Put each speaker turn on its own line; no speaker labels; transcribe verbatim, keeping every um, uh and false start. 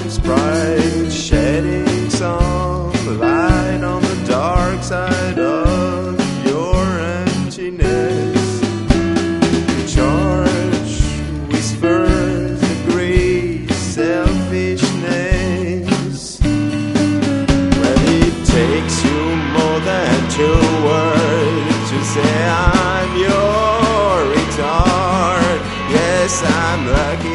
his pride, shedding some light on the dark side of your emptiness. Charge whispers the great selfishness. Well, it takes you more than two words to say I'm your retard. Yes, I'm lucky